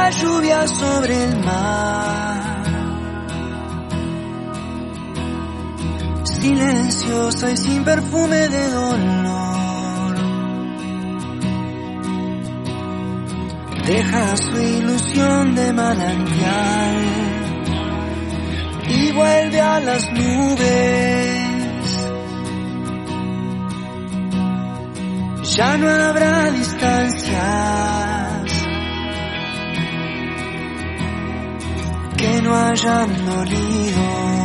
la lluvia sobre el mar. Silenciosa y sin perfume de dolor, deja su ilusión de manantial y vuelve a las nubes. Ya no habrá distancias que no hayan dolido.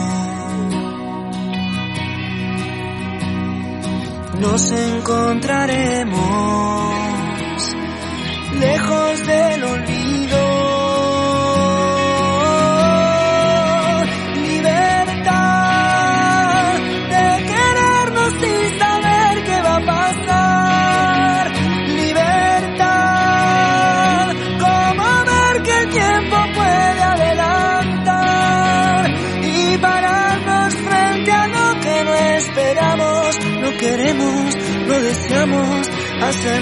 Nos encontraremos lejos del olvido. Libertad de querernos sin saber qué va a pasar. Libertad, como ver que el tiempo puede adelantar y pararnos frente a lo que no esperamos, no queremos, no deseamos,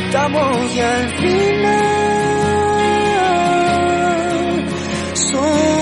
aceptamos y al final somos